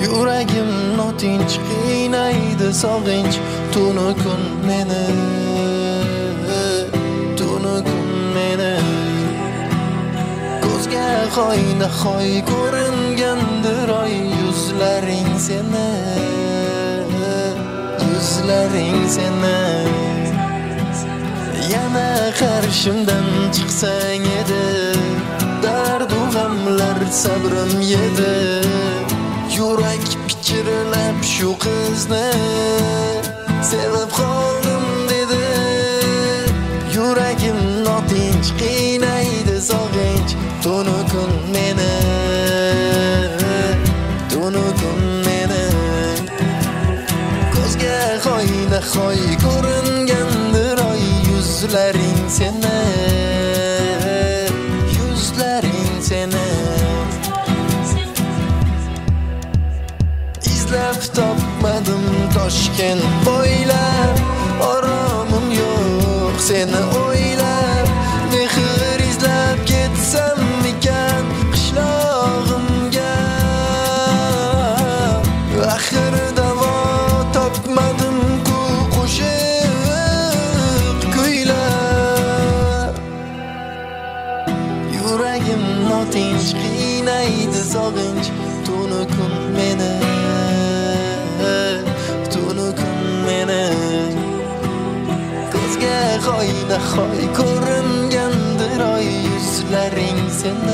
Yuragim notinch qiynaydi sog'inch tunu kun meni ko'zga hoynahoy ko'ringandir oy yuzlaring seni yana qarshimdan chiqsang edi dardu g'amlar sabrim yedi yurak pichirlab shu qizni sevib qoldim dedi yuragim notinch qiynaydi sog'inch tunu kun meni ko'zga hoynahoy ko'ringandir oy yuzlaring seni izlab topmadim Toshkent bo'ylab oromim yo'q seni o'ylab mehr izlab ketsam ekan qishlog'imga axir davo topmadim ku qo'shiq kuylab yuragim notinch qiynaydi sog'inch tunu kun meni ko'zga hoynahoy ko'ringandir oy yuzlaring seni